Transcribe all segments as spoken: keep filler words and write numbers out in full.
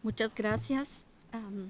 Muchas gracias, um,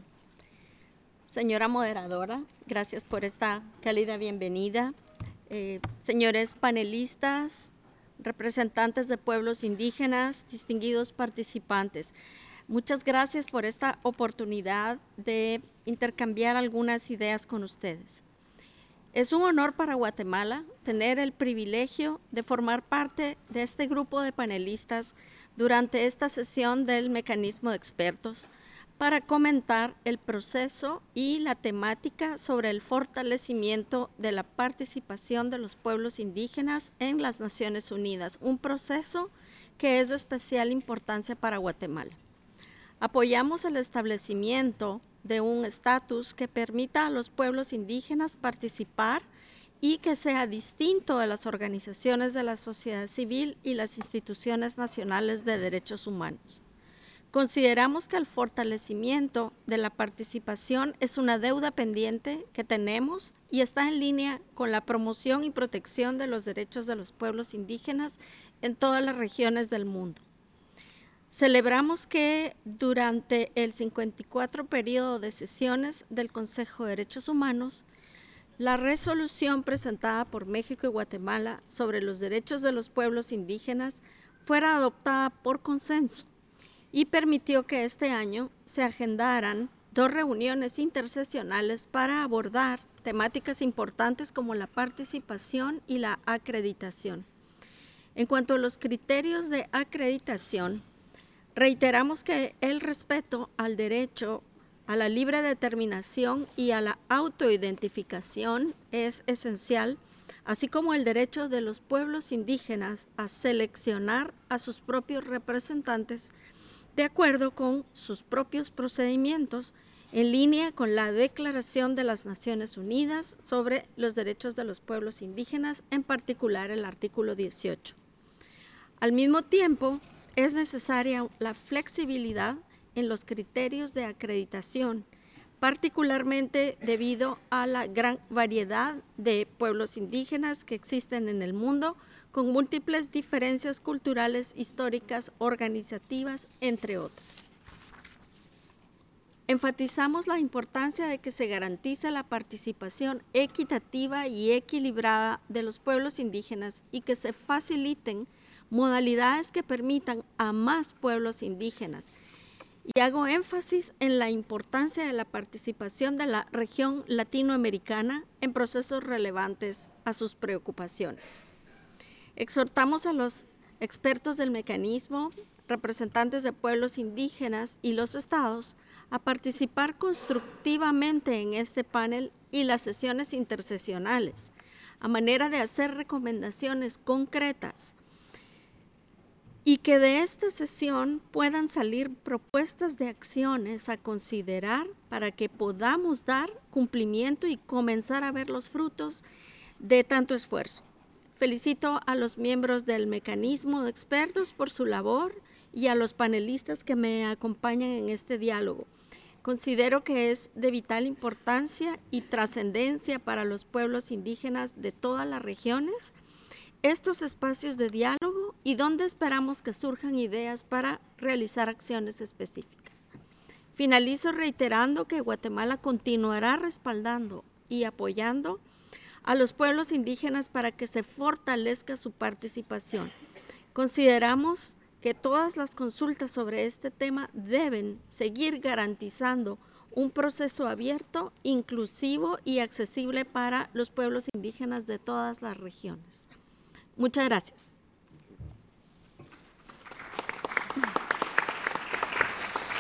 señora moderadora. Gracias por esta cálida bienvenida. Eh, señores panelistas, representantes de pueblos indígenas, distinguidos participantes. Muchas gracias por esta oportunidad de intercambiar algunas ideas con ustedes. Es un honor para Guatemala tener el privilegio de formar parte de este grupo de panelistas durante esta sesión del mecanismo de expertos para comentar el proceso y la temática sobre el fortalecimiento de la participación de los pueblos indígenas en las Naciones Unidas, un proceso que es de especial importancia para Guatemala. Apoyamos el establecimiento de un estatus que permita a los pueblos indígenas participar y que sea distinto de las organizaciones de la sociedad civil y las instituciones nacionales de derechos humanos. Consideramos que el fortalecimiento de la participación es una deuda pendiente que tenemos y está en línea con la promoción y protección de los derechos de los pueblos indígenas en todas las regiones del mundo. Celebramos que durante el cincuenta y cuatro periodo de sesiones del Consejo de Derechos Humanos, la resolución presentada por México y Guatemala sobre los derechos de los pueblos indígenas fuera adoptada por consenso y permitió que este año se agendaran dos reuniones intersesionales para abordar temáticas importantes como la participación y la acreditación. En cuanto a los criterios de acreditación, reiteramos que el respeto al derecho a la libre determinación y a la autoidentificación es esencial, así como el derecho de los pueblos indígenas a seleccionar a sus propios representantes de acuerdo con sus propios procedimientos, en línea con la Declaración de las Naciones Unidas sobre los Derechos de los Pueblos Indígenas, en particular el artículo dieciocho. Al mismo tiempo, es necesaria la flexibilidad en los criterios de acreditación, particularmente debido a la gran variedad de pueblos indígenas que existen en el mundo, con múltiples diferencias culturales, históricas, organizativas, entre otras. Enfatizamos la importancia de que se garantice la participación equitativa y equilibrada de los pueblos indígenas y que se faciliten modalidades que permitan a más pueblos indígenas. Y hago énfasis en la importancia de la participación de la región latinoamericana en procesos relevantes a sus preocupaciones. Exhortamos a los expertos del mecanismo, representantes de pueblos indígenas y los estados a participar constructivamente en este panel y las sesiones intersesionales, a manera de hacer recomendaciones concretas y que de esta sesión puedan salir propuestas de acciones a considerar para que podamos dar cumplimiento y comenzar a ver los frutos de tanto esfuerzo. Felicito a los miembros del mecanismo de expertos por su labor y a los panelistas que me acompañan en este diálogo. Considero que es de vital importancia y trascendencia para los pueblos indígenas de todas las regiones estos espacios de diálogo y donde esperamos que surjan ideas para realizar acciones específicas. Finalizo reiterando que Guatemala continuará respaldando y apoyando a los pueblos indígenas para que se fortalezca su participación. Consideramos que todas las consultas sobre este tema deben seguir garantizando un proceso abierto, inclusivo y accesible para los pueblos indígenas de todas las regiones. Muchas gracias.